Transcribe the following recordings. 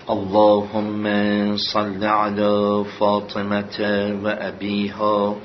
اللهم صل على فاطمة وأبيها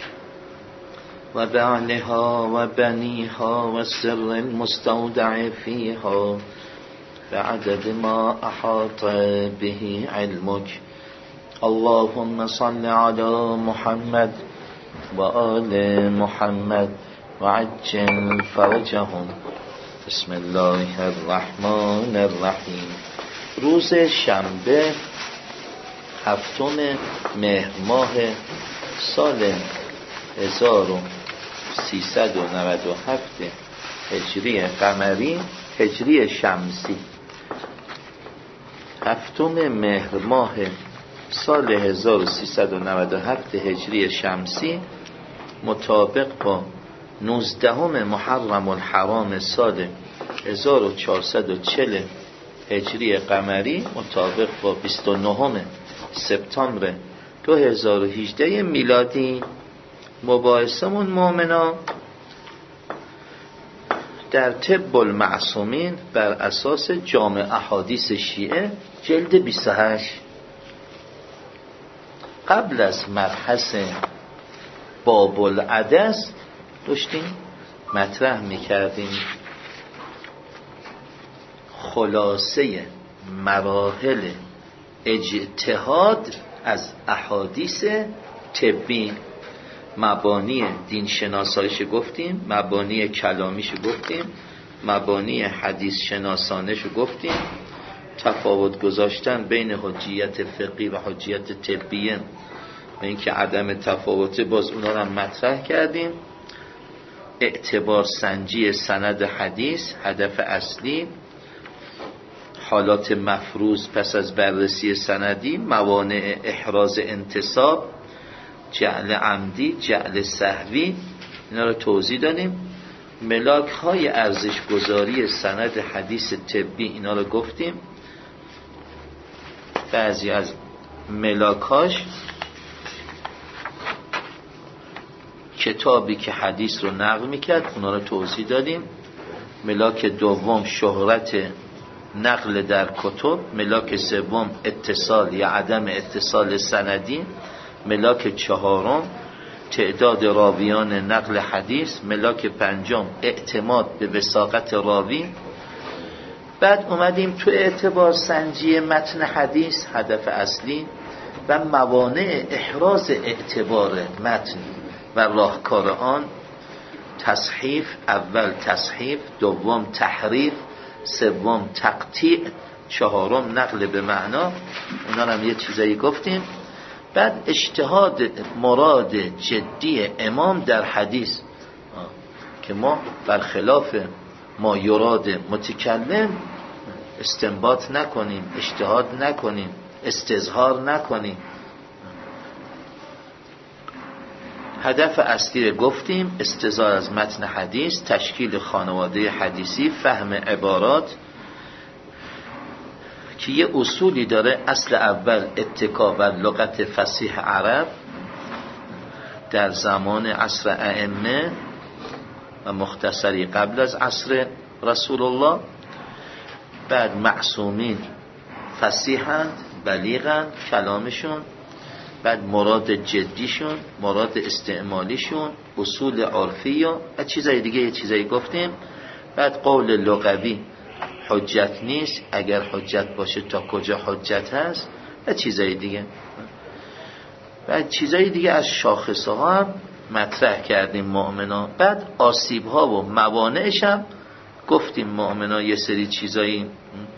وبعلها وبنيها والسر المستودع فيها بعدد ما أحاط به علمك. اللهم صل على محمد وآل محمد وعجل فرجهم. بسم الله الرحمن الرحیم. روز شنبه 7 مهر ماه سال 1397 هجری قمری، هجری شمسی، 7 مهر ماه سال 1397 هجری شمسی، مطابق با 19 محرم الحرام سال 1440 هجری قمری، مطابق با 29 سپتامبر 2018 میلادی. مباحثمون مؤمنا در طب المعصومین بر اساس جامع احادیث شیعه جلد 28. قبل از مبحث باب العدس داشتیم مطرح میکردیم خلاصه مراحل اجتهاد از احادیث طبی. مبانی دین شناسایش گفتیم، مبانی کلامیش گفتیم، مبانی حدیث شناسانش گفتیم، تفاوت گذاشتن بین حجیت فقهی و حجیت طبیه و اینکه عدم تفاوت باز اونا رو مطرح کردیم. اعتبار سنجی سند حدیث هدف اصلی، حالات مفروض پس از بررسی سندی، موانع احراز انتساب، جعل عمدی، جعل سهوی، اینا رو توضیح دادیم. ملاک های ارزش گذاری سند حدیث طبی، اینا رو گفتیم. بعضی از ملاکاش کتابی که حدیث رو نقل میکرد، اونا رو توضیح دادیم. ملاک دوم شهرت نقل در کتب، ملاک سوم اتصال یا عدم اتصال سندی، ملاک چهارم تعداد راویان نقل حدیث، ملاک پنجم اعتماد به وثاقت راوی. بعد اومدیم تو اعتبار سنجی متن حدیث هدف اصلی و موانع احراز اعتبار متن و راهکار آن. تصحیف، اول تصحیف، دوم تحریف، سوم تقطیع، چهارم نقل به معنا. اونا هم یه چیزایی گفتیم. بعد اجتهاد مراد جدی امام در حدیث که ما برخلاف ما یراد متکلم استنباط نکنیم، اجتهاد نکنیم، استظهار نکنیم. هدف اصلی گفتیم استظهار از متن حدیث، تشکیل خانواده حدیثی، فهم عبارات که یه اصولی داره. اصل اول اتکا بر لغت فصیح عرب در زمان عصر ائمه و مختصری قبل از عصر رسول الله. بعد معصومین فصیحند، بلیغند کلامشون. بعد مراد جدیشون، مراد استعمالیشون، اصول عرفی و چیزای دیگه یه چیزایی گفتیم. بعد قول لغوی حجت نیست، اگر حجت باشه تا کجا حجت هست و چیزای دیگه. بعد چیزای دیگه از شاخصه ها هم مطرح کردیم مؤمنا. بعد آسیب ها و موانعش هم گفتیم مؤمنا. یه سری چیزایی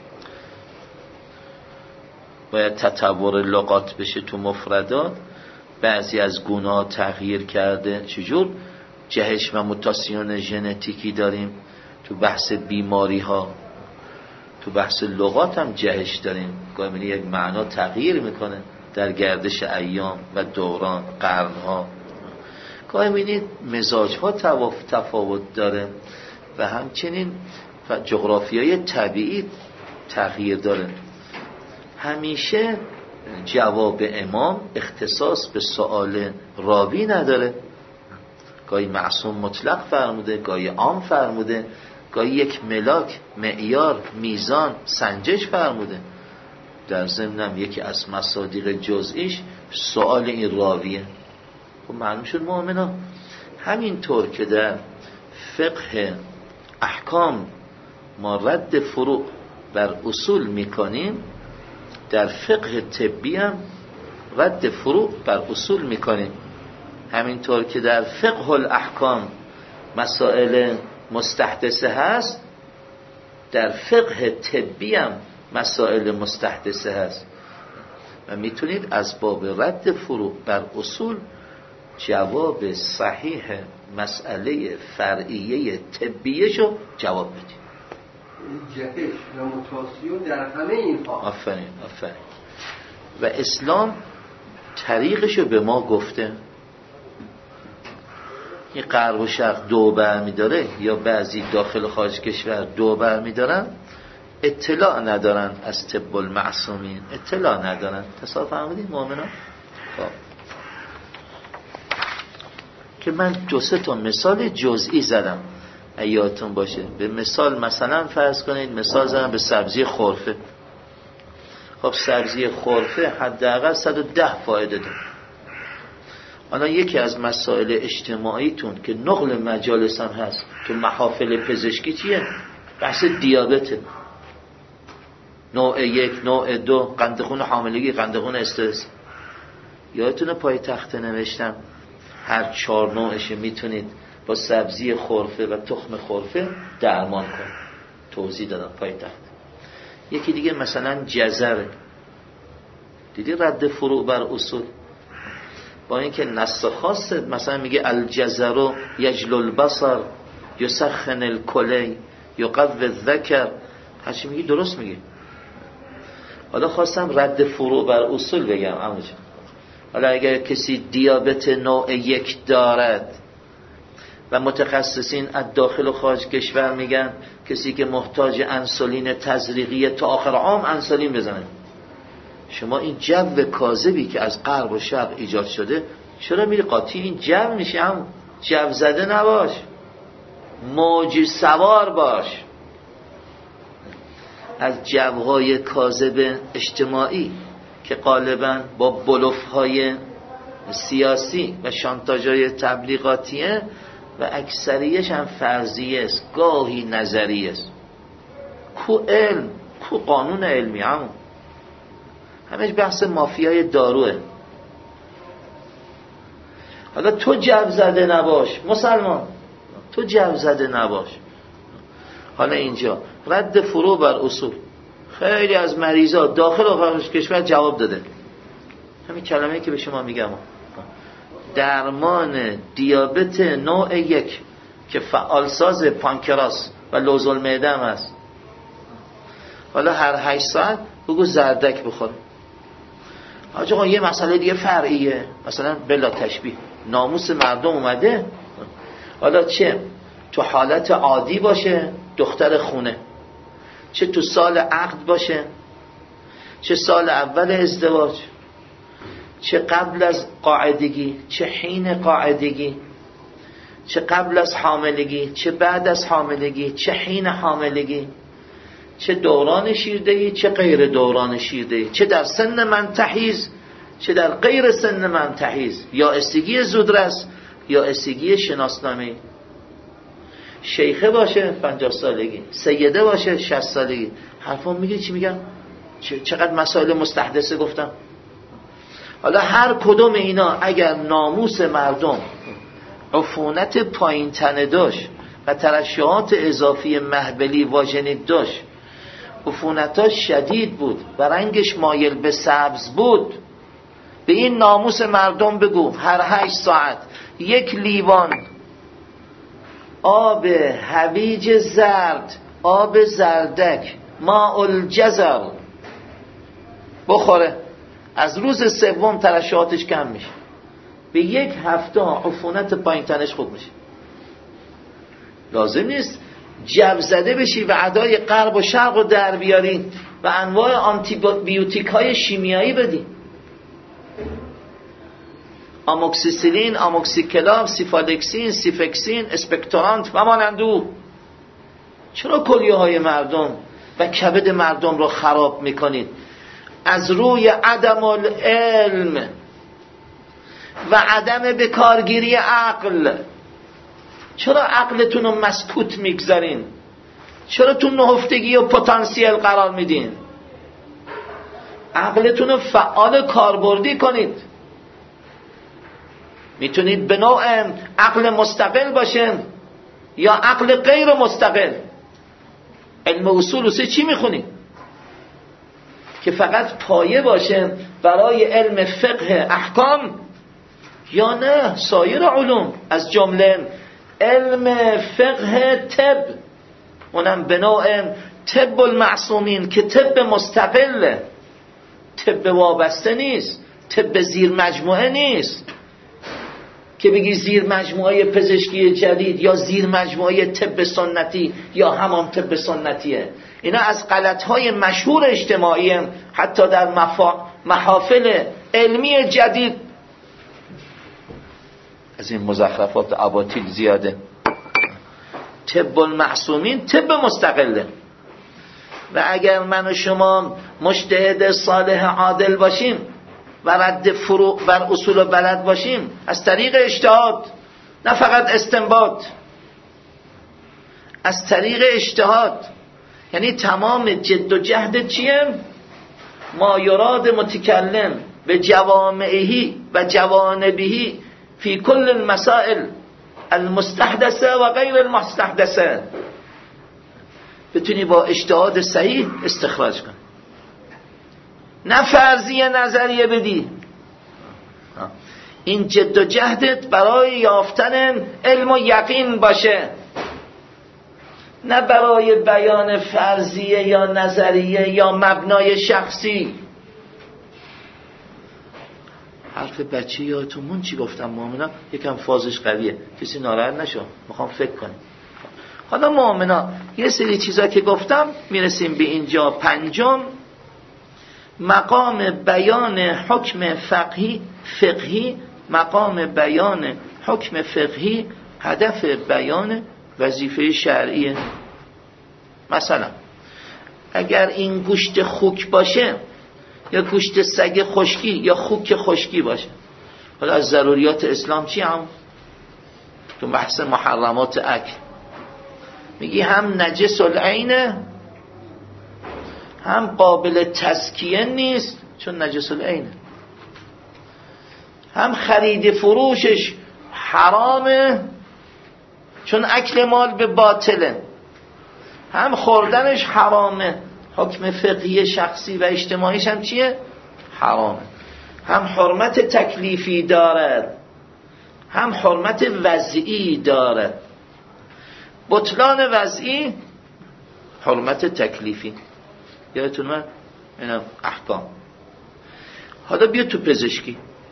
باید تطور لغات بشه تو مفردات. بعضی از گناه تغییر کرده. چجور؟ جهش و موتاسیون ژنتیکی داریم تو بحث بیماری ها. تو بحث لغات هم جهش داریم، گاهی یک معنا تغییر میکنه در گردش ایام و دوران قرنها. گاهی می‌بینید مزاج‌ها تفاوت داره و همچنین جغرافیای طبیعی تغییر داره. همیشه جواب امام اختصاص به سؤال راوی نداره. گاهی معصوم مطلق فرموده، گاهی عام فرموده، گاهی یک ملاک، معیار، میزان، سنجش فرموده. در ضمنم یکی از مصادیق جزئیش سوال این راویه. خب معلوم شد مؤمنا همینطور که در فقه احکام ما رد فروع بر اصول میکنیم، در فقه طبی هم رد فروع بر اصول میکنیم. همینطور که در فقه الاحکام مسائل مستحدثه هست، در فقه طبی هم مسائل مستحدثه هست و میتونید از باب رد فروع بر اصول جواب صحیح مسئله فرعیه طبیه‌شو جواب بدید. جهش و متاسیون در همه اینها. آفرین. و اسلام طریقشو به ما گفته. این غرب و شرق دو برمی داره یا بعضی داخل و خارج کشور دو برمی دارن، اطلاع ندارن از طب المعصومین، اطلاع ندارن. تصور فهمیدید مؤمنان؟ خب که من 2-3 تا مثال جزئی زدم یادتون باشه. به مثلا فرض کنید مثال زدم به سبزی خرفه. خب سبزی خرفه حداقل 110 فایده داره. الان یکی از مسائل اجتماعیتون که نقل مجالس هم هست تو محافل پزشکی چیه؟ بحث دیابته، نوع 1 نوع 2، قند خون حاملگی، قند خون استرس. یادتونه پای تخته نوشتم هر 4 نوعش میتونید با سبزی خرفه و تخم خرفه درمان کنید. توضیح دادم پای تخت. یکی دیگه مثلا جزره، دیدی رد فروع بر اصول، با اینکه نص خاصه مثلا میگه الجزر یجل البصر یسخن الکلی یقوی الذکر، هرچی میگی درست میگی. حالا خواستم رد فروع بر اصول بگم عمو جان. حالا اگر کسی دیابت نوع 1 دارد و متخصصین از داخل و خارج کشور میگن کسی که محتاج انسولین تزریقی تا آخر عام انسولین بزنه، شما این جو کاذبی که از غرب و شرق ایجاد شده چرا میری قاطی این جو میشه؟ هم جو زده نباش، موج سوار باش از جوهای کاذب اجتماعی که غالبا با بلوف‌های سیاسی و شانتاژهای تبلیغاتیه و اکثریش هم فرضیه است، گاهی نظریه است. کو علم، کو قانون علمی، همش بحث مافیای داروه. حالا تو جو زده نباش مسلمان، تو جو زده نباش. حالا اینجا رد فروع بر اصول، خیلی از مریضا داخل و خارج کشور جواب داده. همین کلمه‌ای که به شما میگم، درمان دیابت نوع 1 که فعالساز پانکراس و لوز المعده هم هست. حالا هر 8 ساعت بگو زردک بخور. آقا یه مسئله دیگه فرعیه، مثلا بلا تشبیه ناموس مردم اومده، حالا چه تو حالت عادی باشه دختر خونه، چه تو سال عقد باشه، چه سال اول ازدواج، چه قبل از قاعدگی، چه حین قاعدگی، چه قبل از حاملگی، چه بعد از حاملگی، چه حین حاملگی، چه دوران شیردهی، چه غیر دوران شیردهی، چه در سن منتحیز، چه در غیر سن منتحیز، یا استگی زودرس یا استگی شناسنامه‌ای، شیخه باشه 50 سالگی، سیده باشه 60 سالگی. حرفا میگه چی میگم؟ چقدر مسائل مستحدثه گفتم. حالا هر کدوم اینا اگر ناموس مردم عفونت پایین تنه داشت و ترشحات اضافی مهبلی واژنید داشت، عفونتاش شدید بود و رنگش مایل به سبز بود، به این ناموس مردم بگو هر 8 ساعت 1 لیوان آب هویج زرد، آب زردک، ماء الجزر بخوره، از روز 3 ترشحاتش کم میشه، به 1 هفته عفونت پایین تنش خوب میشه. لازم نیست جو زده بشی و ادای غرب و شرق رو در بیاری و انواع آنتی بیوتیک های شیمیایی بدی، آموکسیسیلین، آموکسیکلام، سیفالکسین، سیفکسین، اسپکتورانت و مانندو. چرا کلیه های مردم و کبد مردم رو خراب میکنید؟ از روی عدم العلم و عدم بکارگیری عقل. چرا عقلتون رو مسکوت میگذارین؟ چرا تو نهفتگی و پتانسیل قرار میدین؟ عقلتون رو فعال کاربردی کنید. میتونید به نوع عقل مستقل باشین یا عقل غیر مستقل. علم اصول چی میخونید؟ که فقط پایه باشن برای علم فقه احکام، یا نه سایر علوم از جمله علم فقه طب، اونم به نوع طب المعصومین که طب مستقله، طب وابسته نیست، طب زیر مجموعه نیست که بگی زیر مجموعه پزشکی جدید یا زیر مجموعه طب سنتی یا همان طب سنتیه. اینا از غلطهای مشهور اجتماعی هم، حتی در محافل علمی جدید از این مزخرفات اباطیل زیاده. طب المعصومین طب مستقله، و اگر من و شما مجتهد صالح عادل باشیم و رد فروع بر اصول بلد باشیم از طریق اجتهاد، نه فقط استنباط، از طریق اجتهاد، یعنی تمام جد و جهد چیه؟ ما یراد متکلم به جوامعه و جوانبه فی کل المسائل المستحدثه و غیر المستحدثه، بتونی با اجتهاد صحیح استخراج کن، نه فرضیه نظریه بدی. این جد و جهدت برای یافتن علم و یقین باشه، نه برای بیان فرضیه یا نظریه یا مبنای شخصی. حرف بچه یادتون مون چی گفتم مؤمنا؟ یکم فازش قویه، کسی ناراحت نشو، میخوام فکر کنیم. حالا مؤمنا یه سری چیزا که گفتم میرسیم به اینجا. پنجم، مقام بیان حکم فقهی مقام بیان حکم فقهی هدف بیان وظیفه شرعیه. مثلا اگر این گوشت خوک باشه یا گوشت سگ خشکی یا خوک خشکی باشه، حالا از ضروریات اسلام چی هم؟ تو بحث محرمات اکل میگی هم نجس العینه، هم قابل تزکیه نیست چون نجس العینه، هم خرید فروشش حرامه چون اکل مال به باطله، هم خوردنش حرامه، حکم فقهی شخصی و اجتماعیش هم چیه؟ حرامه. هم حرمت تکلیفی دارد، هم حرمت وضعی دارد. بطلان وضعی، حرمت تکلیفی. یادتون من اینا احکام. حالا بیا تو پزشکی،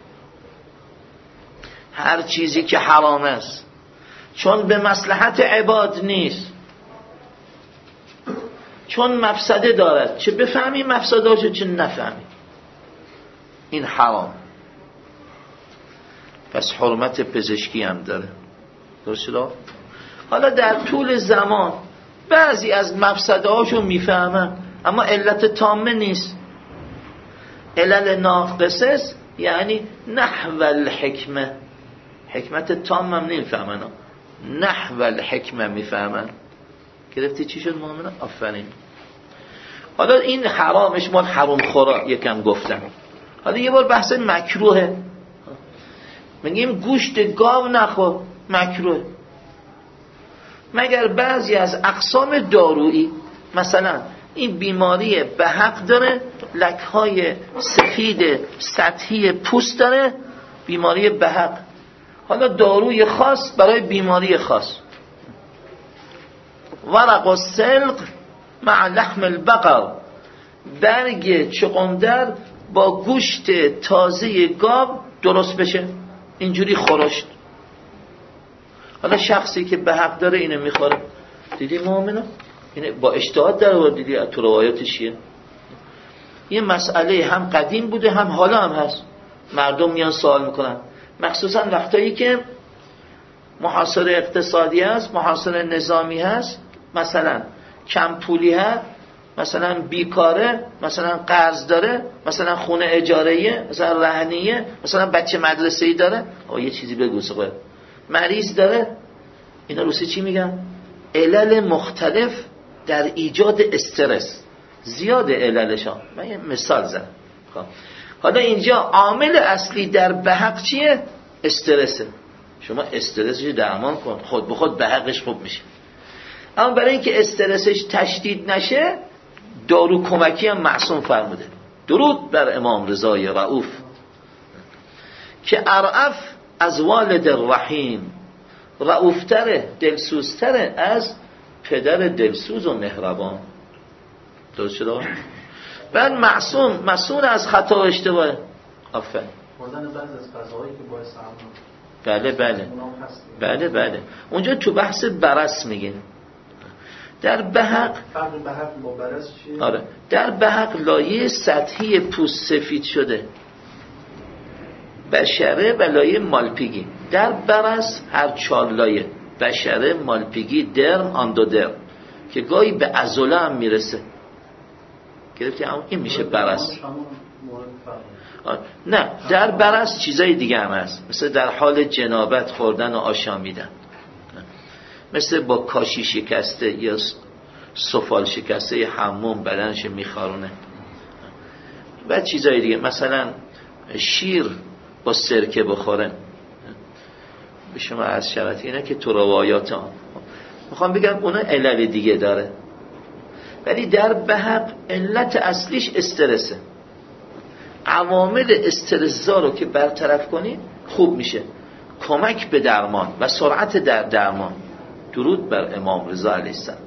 هر چیزی که حرام است چون به مصلحت عباد نیست، چون مفسده دارد، چه بفهمی مفسدهاشو چه نفهمی، این حرام. پس حرمت پزشکی هم داره. درسته؟ حالا در طول زمان بعضی از مفسدهاشو میفهمن اما علت تامه نیست. علل ناقصه است، یعنی نحو الحکمه، حکمت تام هم نمیفهمن، نحو الحکمه میفهمن. گرفتی چی شد مؤمنان؟ آفرین. حالا این حرامش مال حرام خورا یکم گفتم. حالا یه بار بحث مکروهه، میگیم گوشت گاو نخور، مکروه، مگر بعضی از اقسام دارویی، مثلا این بیماری به حق داره، لکهای سفید سطحی پوست داره، بیماری به حق، حالا داروی خاص برای بیماری خاص. ورق السلق مع لحم البقر، برگ چغندر با گوشت تازه گاو درست بشه، اینجوری خورشت. حالا شخصی که به حق داره اینو میخوره. دیدی مؤمنه؟ این با اجتهاد در آورد. دیدی تو روایاتش چیه؟ یه مسئله هم قدیم بوده هم حالا هم هست، مردم میان سوال میکنن، مخصوصا وقتایی که محاصره اقتصادی هست، محاصره نظامی هست، مثلا کم پولی هست، مثلا بیکاره، مثلا قرض داره، مثلا خونه اجاره‌ایه، مثلا رهنیه، مثلا بچه مدرسه‌ای داره، یه چیزی بگو سقه، مریض داره. اینا روسی چی میگن؟ علل مختلف در ایجاد استرس. زیاد عللشان. من یه مثال زدم. حالا اینجا عامل اصلی در بحق چیه؟ استرسه. شما استرسش درمان کن، خود به خود بحقش خوب میشه. اما برای اینکه استرسش تشدید نشه، دارو کمکی هم معصوم فرموده. درود بر امام رضای رؤوف که ارعف از والد الرحیم، رؤوفتره، دلسوزتره از پدر دلسوز و مهربان. درست شده؟ بعد معصوم، مسئول از خطا و اشتباه. آفرین. خوردن بعض از غذاهایی که باعث بله بله. اونجا تو بحث برص میگیم. در بحق فرق بحق با برص چیه؟ آره، در بحق لایه سطحی پوست سفید شده بشره و لایه مالپیگی. در برص هر 4 لایه، بشره، مالپیگی، درم، اندودرم که گاهی به عضله هم میرسه. گرفتی؟ این میشه برص. نه، در برص چیزای دیگه هم هست، مثل در حال جنابت خوردن و آشامیدن، مثل با کاشی شکسته یا سفال شکسته یا حموم بدنش میخارونه و چیزای دیگه، مثلا شیر با سرکه بخورن. به شما از شرط اینه که تو روایات هم میخوام بگم اونا علل دیگه داره، ولی در بحق علت اصلیش استرسه. عوامل استرس‌زا رو که برطرف کنی خوب میشه، کمک به درمان و سرعت در درمان. درود بر امام رضا علیه السلام.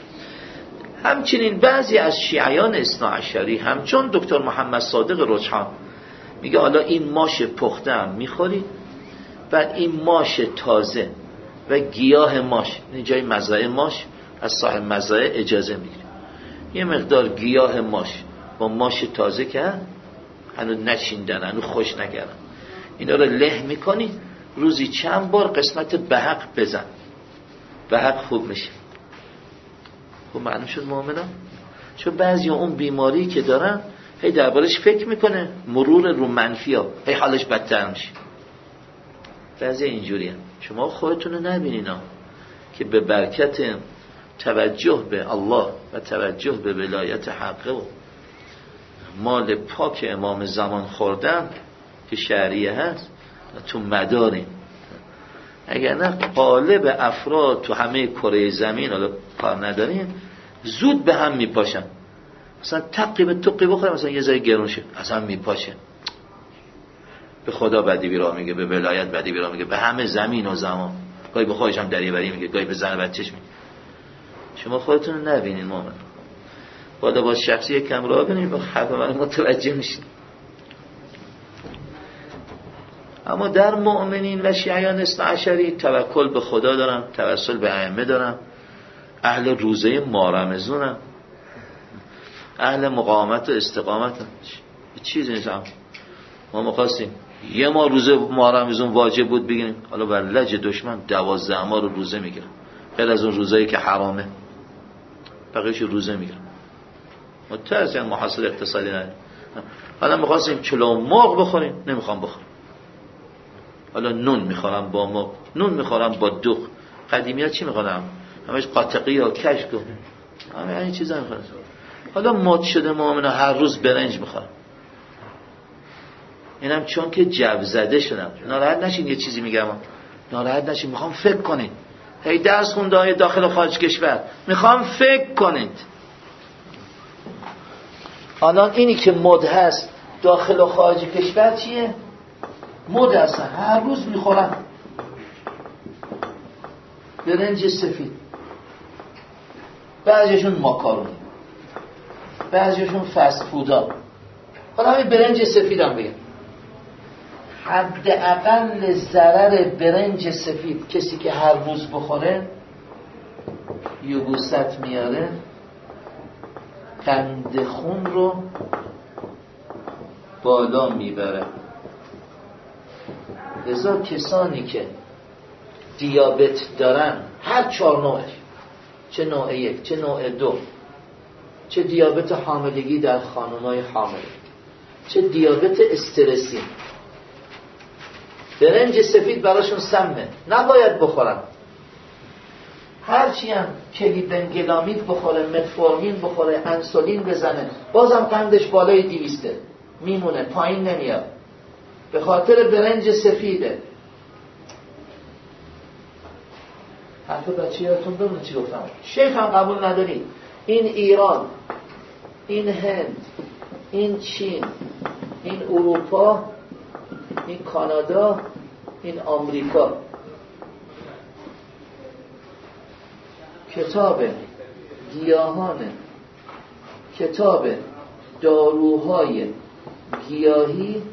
همچنین بعضی از شیعیان اثناعشری همچون دکتر محمد صادق رجحان میگه حالا این ماش پخته هم میخوری، بعد این ماش تازه و گیاه ماش، این جای مزرعه ماش از صاحب مزرعه اجازه میگیری، یه مقدار گیاه ماش با ماش تازه که هنوز نچیندن، هنوز خوش نکردن، اینا رو له میکنی، روزی چند بار قسمت بحق بزن، بحق خوب میشه. خب معلوم شد مؤمنان؟ چون بعضی اون بیماری که دارن هی دربارش فکر میکنه، مرور رو منفی ها، هی حالش بدتر میشه. بعضی اینجوری هم. شما خودتون رو نبینین که به برکت توجه به الله و توجه به ولایت حقه و مال پاک امام زمان خوردن که شرعیه هست تو مداریم. اگر نه قالب افراد تو همه کره زمین حالا کار نداریم زود به هم میپاشن. مثلا تقی به تقی بخوره، مثلا یه ذره گرون شه اصلا میپاشه، به خدا بدی بیرا میگه، به ولایت بدی بیرا میگه، به همه زمین و زمان، گاهی به خودش هم دریوری میگه، گاهی به زن بچهش میگه. شما خودتون رو نبینین مومن، باید با شخصی کم راه بینید با حرف من متوجه میشین. اما در مؤمنین و شیعیان اثناعشری توکل به خدا دارن، توسل به ائمه دارن، اهل روزه مارمزونن، اهل مقاومت و استقامت. چیزی نیست. ما می‌خواستیم یه ما روزه مارمزون واجب بود بگیریم، حالا بر لج دشمن 12 ماه رو روزه میگیرن، غیر از اون روزایی که حرامه بقیه‌اش روزه میگیرن. متأسفانه محاصره اقتصادی نداره. حالا می‌خواستیم کلو مرغ بخوریم، نمیخوام بخورم، حالا نون میخورم با مرغ، نون میخورم با دوغ. قدیمی‌ها چی میخورن؟ همش قاطقی یا کشک، همه این چیزا میخورن. حالا مد شده مؤمنا هر روز برنج میخورن. اینم چون که جو زده شدم. ناراحت نشین، یه چیزی میگم، ناراحت نشین، میخوام فکر کنید. هی درس خونده های داخل و خارج کشور، میخوام فکر کنید. الان اینی که مد هست داخل و خارج کشور چیه؟ مد هستن، هر روز میخورن برنج سفید، بعضیشون ماکارونی، بعضیشون فست فودا. حالا همین برنج سفید هم بگم، حداقل ضرر برنج سفید کسی که هر روز بخوره یبوست میاره، قند خون رو بالا میبره. لذا کسانی که دیابت دارن هر 4 نوعش، چه نوع 1 چه نوع 2 چه دیابت حاملگی در خانم‌های حامل، چه دیابت استرسی. برنج سفید براشون سمه، نباید بخورن. هرچی هم کلیبنگلامید بخوره، متفورمین بخوره، انسولین بزنه، بازم قندش بالای 200 میمونه، پایین نمیاد، به خاطر برنج سفیده. حرف بچه یادتون دارم چی گفتم؟ شیخ هم قبول نداری. این ایران، این هند، این چین، این اروپا، این کانادا، این آمریکا، کتاب گیاهان، کتاب داروهای گیاهی،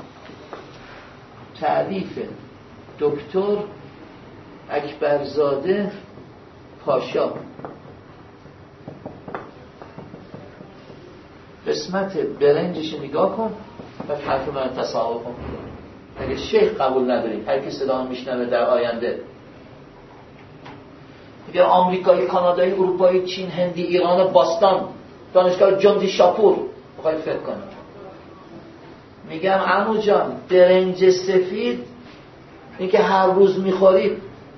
تألیف دکتر اکبرزاده پاشا، قسمت برنجش نگاه کن و حرف من تصاحب کن. اگه شیخ قبول نداری، هر کی صدا میشنوه در آینده، میگه آمریکایی، کانادایی، اروپایی، چین، هندی، ایران، باستان، دانشگاه جندی شاپور، بخوای فکر کنی. میگم عمو جان برنج سفید این که هر روز میخورید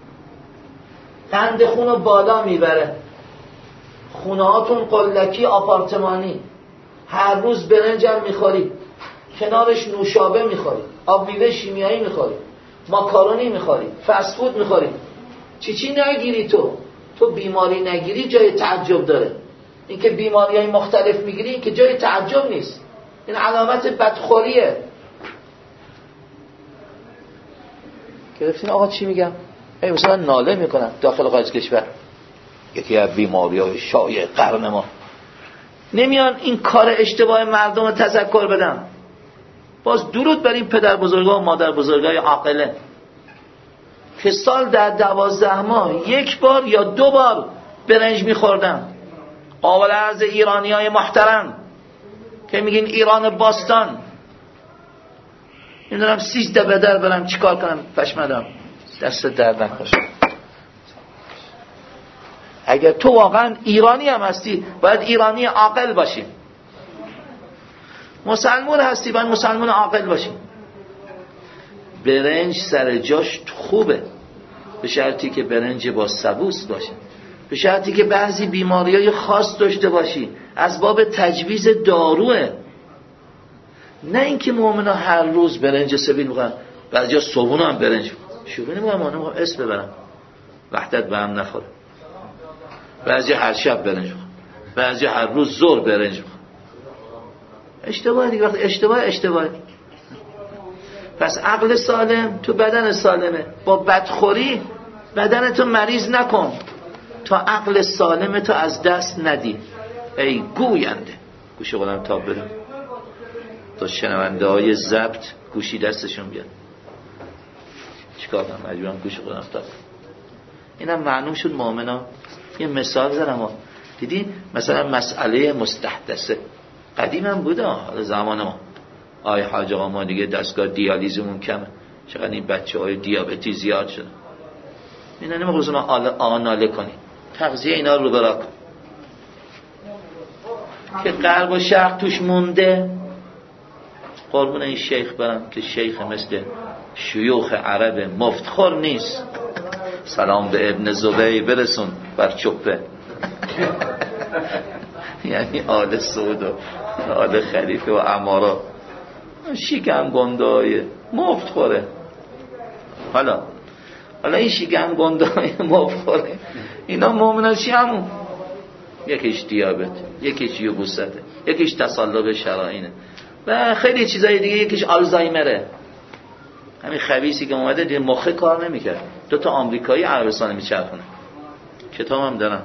قند خون رو بالا میبره، خونه هاتون قلکی آپارتمانی، هر روز برنج هم میخورید، کنارش نوشابه میخورید، آب میوه شیمیایی میخورید، ماکارونی میخورید، فست فود میخورید، چی نگیری تو بیماری نگیری جای تعجب داره. این که بیماری های مختلف میگیری این که جای تعجب نیست، این علامت بدخوریه. گرفتین آقا چی میگم؟ مثلا ناله میکنن داخل خارج کشور، یکی از بیماری های شایع قرن ما، نمیان این کار اشتباه مردم رو تذکر بدن. باز درود بر این پدر بزرگا و مادر بزرگای عاقله که سال در 12 ماه 1 بار یا 2 بار برنج میخوردن. قابل عرض ایرانی های محترم که میگین ایران باستان، میدونم 13 بدر برم چیکار کنم، پشمدم دست درد نکنه. اگر تو واقعا ایرانی هم هستی باید ایرانی عاقل باشی، مسلمان هستی باید مسلمان عاقل باشی. برنج سر جاش خوبه به شرطی که برنج با سبوس باشه، به شرطی که بعضی بیماری‌های خاص داشته باشی، از باب تجویز داروه، نه اینکه مؤمنا هر روز برنج سفید می‌خورن، بعضیا صبحونه هم برنج شوخی نمی‌کنم، منو اسم ببرم وحدت به هم نخوره. بعضیا هر شب برنج می‌خورن، بعضیا هر روز ظهر برنج می‌خورن. اشتباه دیگه، وقتی اشتباه. پس عقل سالم تو بدن سالمه، با بدخوری بدنتو مریض نکن تا عقل سالمتو از دست ندی. ای گوینده، گوش خودم تاب بدم تا شنونده های ضبط گوشی دستشون بیاد. چیکار کنم؟ مجبورم گوش خودم تاب. اینم معلوم شد مؤمنا. یه مثال زدم، دیدین مثلا مسئله مستحدثه قدیم هم بوده، حالا زمان ما آی حاج آقا ما دیگه دستگاه دیالیزمون کمه، چقدر این بچه های دیابتی زیاد شده، اینا نمیخواد اونا آناله کنی، تغذیه اینا رو برا کن که غرب و شرق توش مونده. قربون این شیخ برم که شیخ مثل شیوخ عرب مفتخور نیست. سلام به ابن زبی برسون بر چپه یعنی آل سعود و آل خلیفه و امارا شیکم گنده های مفت خوره. حالا این شیکم گنده های مفت خوره اینا مؤمنان چی همون؟ یکیش دیابت، یکیش یبوسته، یکیش تصلب شرائینه و خیلی چیزای دیگه، یکیش آلزایمره. همین خبیثی که اومده دید مخه کار نمیکرد، 2 آمریکایی عربستان میچرخونه، کتاب هم دارم،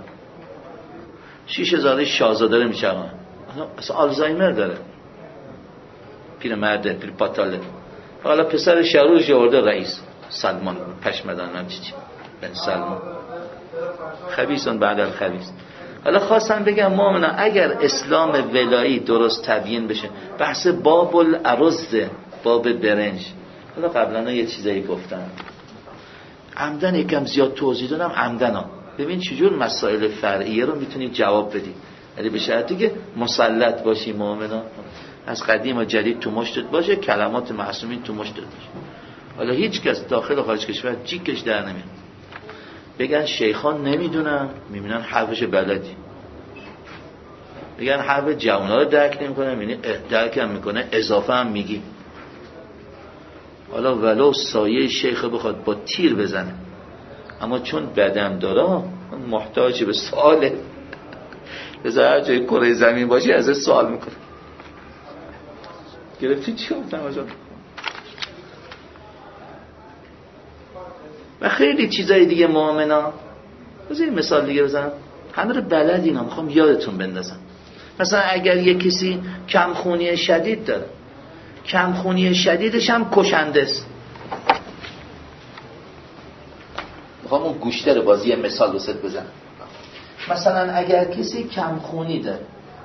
6000 شاهزاده رو میچرخونه، اصلا آلزایمر داره، پیرمرده، پیر پاتاله. حالا پسر شروع جورده رئیس سلمان پشمدان هم چی بن سلمان، خبیثون بعد الخبیث. حالا خواستم بگم مؤمنا اگر اسلام ولایی درست تبیین بشه، بحث باب الارز، باب برنج، حالا قبلا یه چیزایی گفتم عمدن یکم زیاد توضیح دادم، عمدن ببین چجور مسائل فرعیه رو میتونید جواب بدید. ولی به شرطی که مسلط باشی مؤمنا، از قدیم و جدید تو مشتت باشه، کلمات معصومین تو مشتت باشه. حالا هیچ کس داخل و خارج کشور جیکش در نمیاد. بگن شیخان نمیدونن، میبینن حرفش بلدی. بگن حرف جوونا رو درک نمیکنه، میبینی درک هم میکنه، اضافه هم میگی. حالا ولو سایه شیخ بخواد با تیر بزنه، اما چون بدم داره محتاج به سواله. بذار هر جای کره زمین باشی ازش سوال میکنه. گرفتی چی گفتم آجان؟ و خیلی چیزای دیگه مؤمنا. بذار این مثال دیگه بزنم، همه رو بلد اینا، میخوام یادتون بندازم. مثلا اگر یک کسی کمخونی شدید داره، کمخونی شدیدش هم کشنده است. میخوام اون گوشته رو بازی مثال واسط بزنم. مثلا اگر کسی کمخونی داره،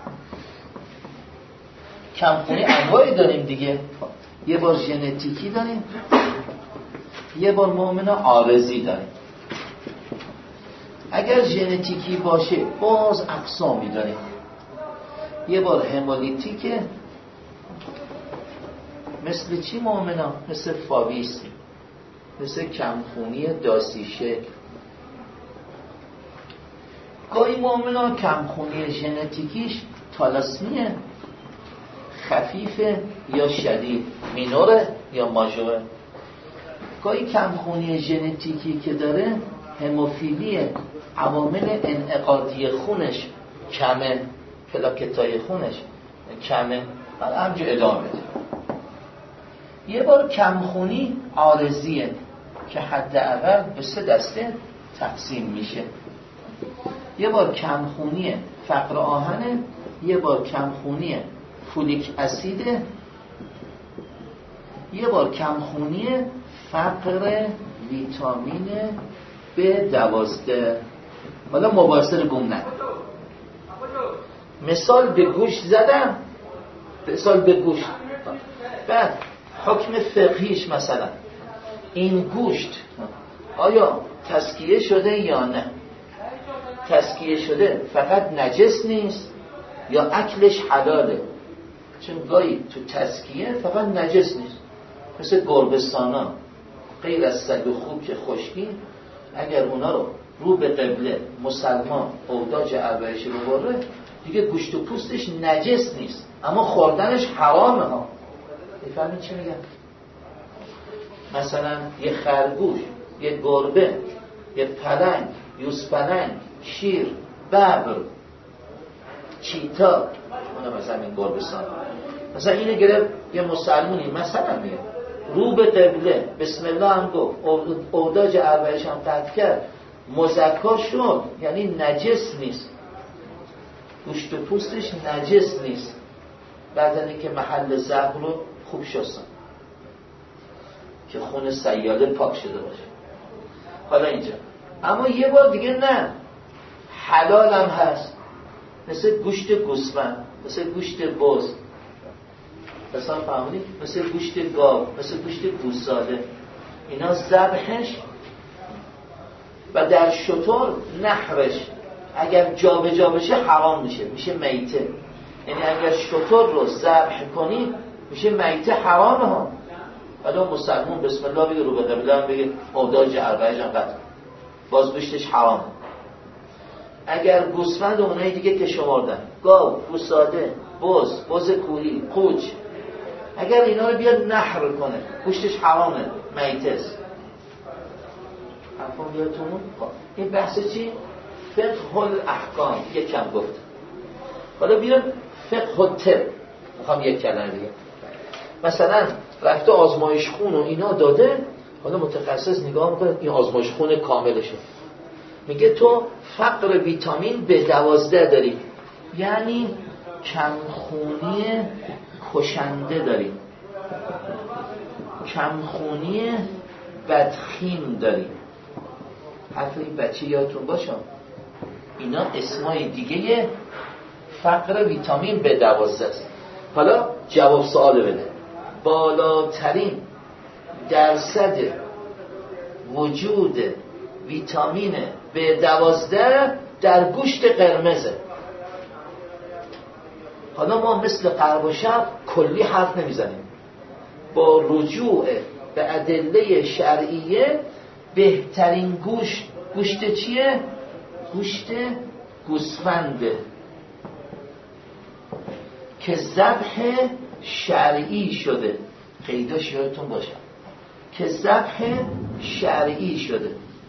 کمخونی انواعی داریم دیگه، یه بار ژنتیکی داریم، یه بار مؤمنا عارضی داریم. اگر ژنتیکی باشه باز اقسامی داریم، یه بار همولیتیکه، مثل چی مؤمنا؟ مثل فاویس، مثل کمخونی داسی شکل. گاهی مؤمنا کمخونی ژنتیکیش تالاسمیه، خفیفه یا شدید، مینوره یا ماژوره. گاهی کمخونی ژنتیکی که داره هموفیلیه، عوامل انعقادی خونش کمه، پلاکتای خونش کمه، همجور ادامه بده. یه بار کمخونی عارضیه که حداقل به 3 دسته تقسیم میشه. یه بار کمخونی فقر آهنه، یه بار کمخونی فولیک اسیده، یه بار کمخونی فقر ویتامین B12. حالا مباحثه رو گم نکن. مثال به گوشت زدم، مثال به گوشت. بعد حکم فقهیش مثلا این گوشت آیا تزکیه شده یا نه؟ تزکیه شده فقط نجس نیست یا اکلش حلاله؟ چون گاهی تو تزکیه فقط نجس نیست، مثل گربستانا غیر از سگ و خوک که خشکی، اگر اونا رو به قبله مسلمان اوداج اربعش رو بره دیگه گوشت و پوستش نجس نیست، اما خوردنش حرامه ها. بفهمید چی میگم؟ مثلا یه خرگوش، یه گربه، یه پلنگ، یوزپلنگ، شیر، ببر، چیتا، اونا مثلا این گربستان، مثلا اینو گرفت یه مسلمونی مثلا میگه رو به قبله بسم الله هم گفت، اوداج اربعش هم قطع کرد، مزکا شد، یعنی نجس نیست، گوشت و پوستش نجس نیست، بعد که محل ذبح رو خوب شستن که خون سیاله پاک شده باشه. حالا اینجا اما یه بار دیگه نه، حلال هم هست، مثل گوشت گوسفند، مثل گوشت بز، مثلا فهمیدید؟ مثل گوشت گاو، مثل گوشت گوساله، اینا ذبحش و در شتر نحرش اگر جا به جا بشه حرام میشه میته. یعنی اگر شتر رو ذبح کنی میشه میته، حرامه ها. حالا مسلمون بسم الله بگه، رو به قبله هم بگه، اوداج اربعش هم قطع، باز گوشتش حرامه. اگر گوسفند و اونایی دیگه که شمردن، گاو، گوساله، بز کوهی، قوچ، اگر اینا رو بیاد نحر کنه گوشتش حرامه، میته است. حرفم بیادتون؟ این بحث چی؟ فقه الاحکام یکم گفت. حالا بیاد فقه الطب، میخوام یک کلمه دیگه. مثلا رفته آزمایش خون و اینا داده، حالا متخصص نگاه میکنه این آزمایش خون کاملشه، میگه تو فقر ویتامین B12 داری، یعنی کمخونی کشنده داری، کمخونی بدخیم داری. حرف این بچه یادتون باشه، اینا اسمای دیگه فقر ویتامین B12 است. حالا جواب سوال بده، بالاترین درصد وجود ویتامین B12 در گوشت قرمزه. حالا ما مثل غرب و شرق کلی حرف نمیزنیم، با رجوع به ادله شرعیه بهترین گوشت چیه؟ گوشت گوسفنده که ذبح شرعی شده. قیداش یادتون باشه که ذبح شرعی شده.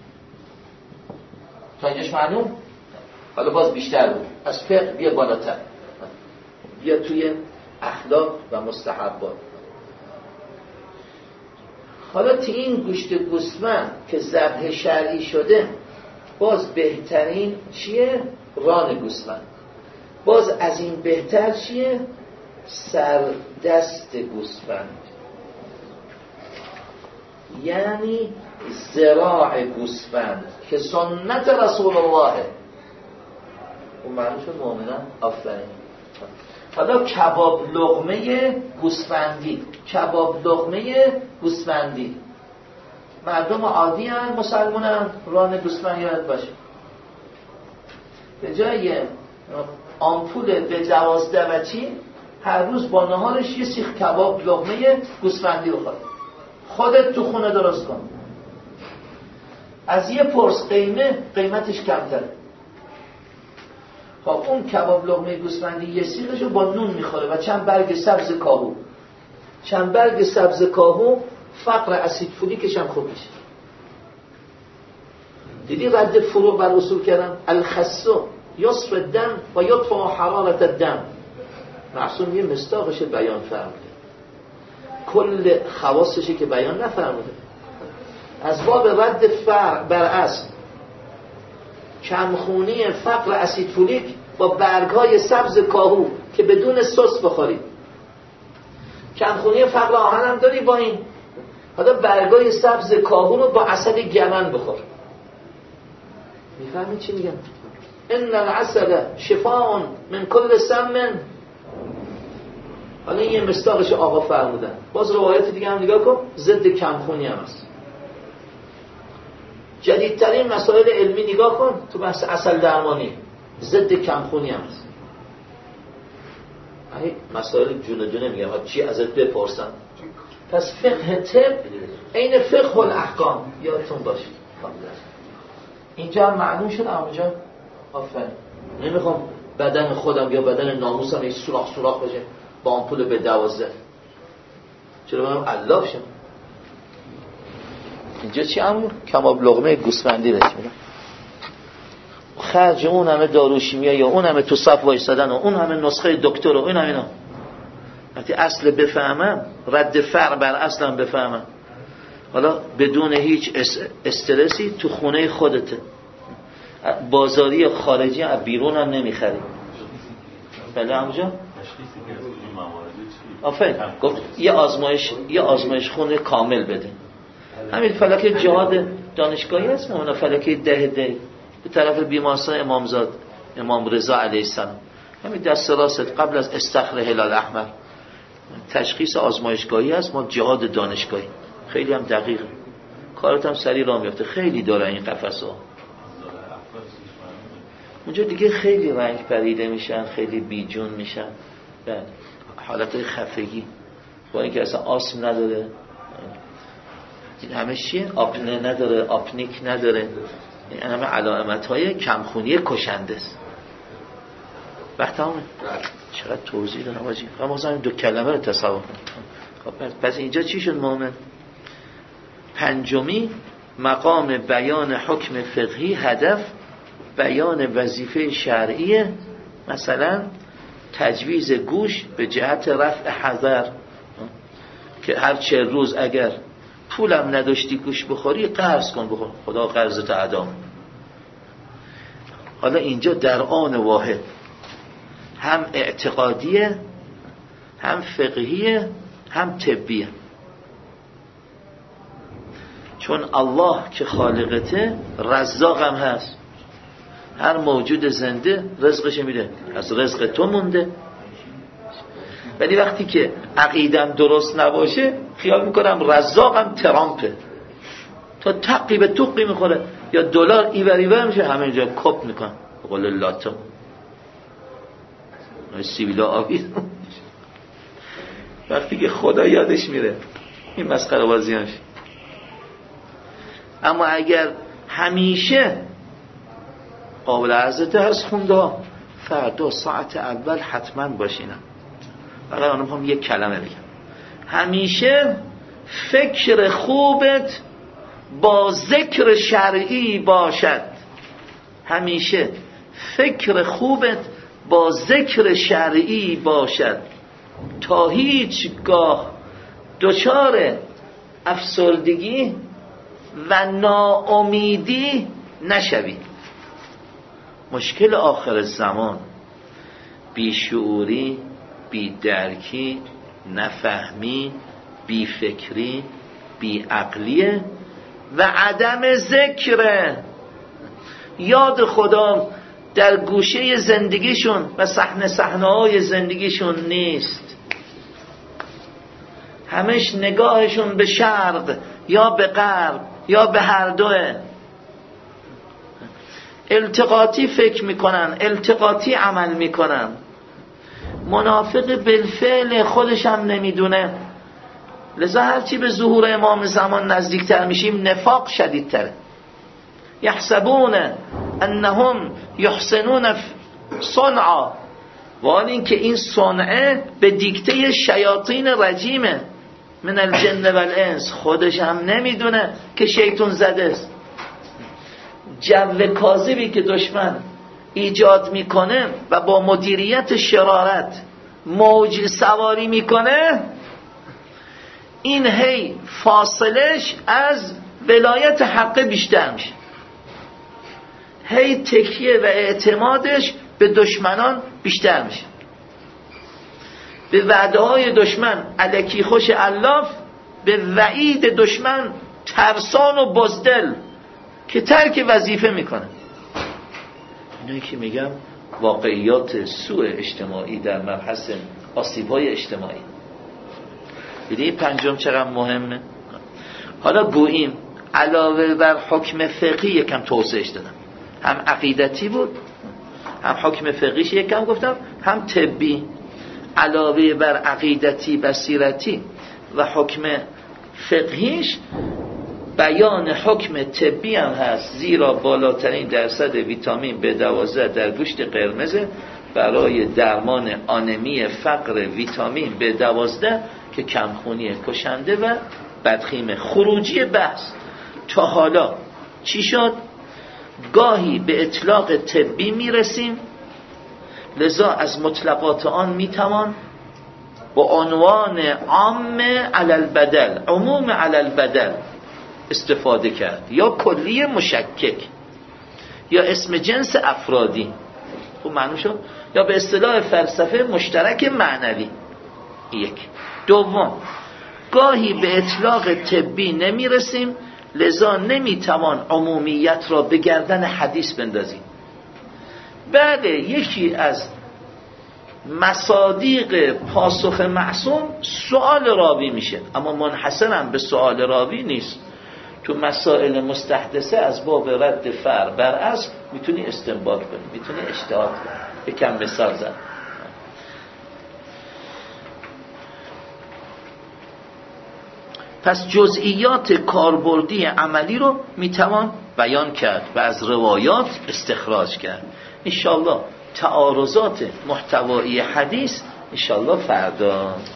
تا اینجاش معلوم؟ حالا باز بیشتر بود. از فقه بیا بالاتر، بیا توی اخلاق و مستحبات. حالا تو این گوشت گوسفند که ذبح شرعی شده، باز بهترین چیه؟ ران گوسفند. باز از این بهتر چیه؟ سردست گوسفند، یعنی ذراع گوسفند که سنت رسول الله. اون معنی شد مؤمنان. آفرین. حالا کباب لقمه گوسفندی، کباب لقمه گوسفندی، مردم عادی هستند، مسلمان هستند، ران گوسفند یاد باشه. به جای آمپول به 12 بچی هر روز با نهارش یه سیخ کباب لقمه گوسفندی بخوره. خودت تو خونه درست کن. از یه پرس قیمتش کمتره. خب اون کباب لقمه گوسفندی یه سیخشو با نون میخوره و چند برگ سبز کاهو. چند برگ سبز کاهو فقر اسید فولیکش هم خوب میشه. دیدی رد فروغ بر اصول کردن؟ الخسو یصف الدم و یطفع حرارت الدم. معصوم یه مصداقش بیان فرموده، کل خواصشه که بیان نفرموده. از باب رد فرع بر اصل، کمخونی فقر اسید فولیک با برگهای سبز کاهو که بدون سس بخورید. کمخونی فقر آهن هم داری با این، حالا برگهای سبز کاهو رو با عسل گمن بخور. میفهمید چی میگم؟ ان العسل شفاء من کل سم. حالا این مصداقش آقا فرمودن. باز روایت دیگه هم نگاه کن، ضد کمخونی هم هست. جدیدترین مسائل علمی نگاه کن، تو بحث عسل درمانی ضد کمخونی هم هست. مسائل جونه جونه میگم، چی ازت بپرسن. پس فقه طب عین فقه الاحکام، یادتون باشه. اینجا معلوم شد اونجا. آفرین. نمیخوام بدن خودم یا بدن ناموسم یک سوراخ بشه با آمپول به 12. چرا منم علاف شم؟ اینجا چی امور؟ کباب لقمه گوسفندی رش میدم. خرج اون همه داروشیمیایی یا اون همه تو صف وایسادن و اون همه نسخه دکتر و این همینا. وقتی اصل بفهمم، رد فرع بر اصلا بفهمم، حالا بدون هیچ استرسی تو خونه خودته. بازاری خارجی از بیرون هم نمیخری. بله همونجا؟ آفرین. گفت یه آزمایش خونه کامل بده. همین فلکه جهاد دانشگاهی هست، اونا فلکه ده به طرف بیمارستان امامزاد امام رضا علیه السلام، همین دست راست قبل از استخر هلال احمر تشخیص آزمایشگاهی هست. ما جهاد دانشگاهی خیلی هم دقیقه، کارت هم سریع راه میفته. خیلی داره این قفس‌ها. اونجا دیگه خیلی رنگ پریده میشن، خیلی بیجون میشن. بله، حالت خفگی با اینکه اصلا آسم نداره، این همه چیه؟ آپنه نداره، آپنیک نداره، این همه علامت‌های کمخونی کشنده است. وقت همونه چقدر توضیح دارم واجی. فقط مثلا 2 کلمه رو تصور کنم. پس اینجا چی شد مومن؟ پنجمی مقام بیان حکم فقهی، هدف بیان وظیفه شرعی، مثلا تجویز گوش به جهت رفع حذر، که هر 40 روز اگر پولم نداشتی گوش بخوری قرض کن بخور، خدا قرضت ادا. حالا اینجا در آن واحد هم اعتقادیه، هم فقهیه، هم طبیه. چون الله که خالقته رزاق هم هست، هر موجود زنده رزقش میده، از رزق تو مونده. ولی وقتی که عقیدم درست نباشه خیال میکنم رزاقم ترامپه، تا تقی به توقی میخوره یا دلار ایوریور میشه، همه اینجا کپ میکن قول لاتو. سیبیلا آبی وقتی که خدا یادش میره این مسخره بازیانش. اما اگر همیشه قابل عرض درس خونده فردا ساعت اول حتما باشینم. فقط آنم هم یک کلمه بگم، همیشه فکر خوبت با ذکر شرعی باشد. همیشه فکر خوبت با ذکر شرعی باشد تا هیچگاه دچار افسردگی و ناامیدی نشوی. مشکل آخر زمان بیشعوری، بی‌درکی، نفهمی، بیفکری، بیعقلیه و عدم ذکر یاد خدا در گوشه زندگیشون و صحنه‌های زندگیشون نیست. همش نگاهشون به شرق یا به غرب یا به هر دوه. التقاطی فکر میکنن، التقاطی عمل میکنن. منافق بالفعل خودش هم نمیدونه. لذا هرچی به ظهور امام زمان نزدیکتر میشیم نفاق شدیدتره. یحسبون انهم یحسنون صنعا، وان این که این صنعه به دیکته شیاطین رجیمه من الجن و الانس. خودش هم نمیدونه که شیطان زده است. جو کاذبی که دشمن ایجاد میکنه و با مدیریت شرارت موج سواری میکنه، این هی فاصلش از ولایت حق بیشتر میشه، هی تکیه و اعتمادش به دشمنان بیشتر میشه، به وعده های دشمن الکی خوش الاف، به وعید دشمن ترسان و بزدل که ترک وظیفه میکنه. اینایی که میگم واقعیات سوء اجتماعی در مبحث آسیب‌های اجتماعی. ببینید پنجم چقدر مهمه. حالا گوییم علاوه بر حکم فقهی یکم توضیحش دادم، هم عقیدتی بود، هم حکم فقهیش یکم گفتم، هم طبی. علاوه بر عقیدتی، بصیرتی و حکم فقهیش بیان حکم طبی هم هست، زیرا بالاترین درصد ویتامین B12 در گوشت قرمز برای درمان آنمی فقر ویتامین B12 که کمخونی کشنده و بدخیم. خروجی بحث تا حالا چی شد؟ گاهی به اطلاق طبی میرسیم، لذا از مطلقات آن میتوان با عنوان عام علی البدل، عموم علی البدل استفاده کرد، یا کلی مشکک، یا اسم جنس افرادی. خب معنی شد؟ یا به اصطلاح فلسفه مشترک معنوی. یک. دوم، گاهی به اطلاق طبی نمیرسیم، لذا نمیتوان عمومیت را به گردن حدیث بندازیم. بله، یکی از مصادیق پاسخ معصوم سؤال راوی میشه، اما منحصرا به سؤال راوی نیست. تو مسائل مستحدثه از باب رد فرع بر اصل میتونی استنباط کنی، میتونی اجتهاد کنی. یکم مثال زن. پس جزئیات کاربردی عملی رو میتوان بیان کرد و از روایات استخراج کرد. انشاءالله تعارضات محتوایی حدیث انشاءالله فردا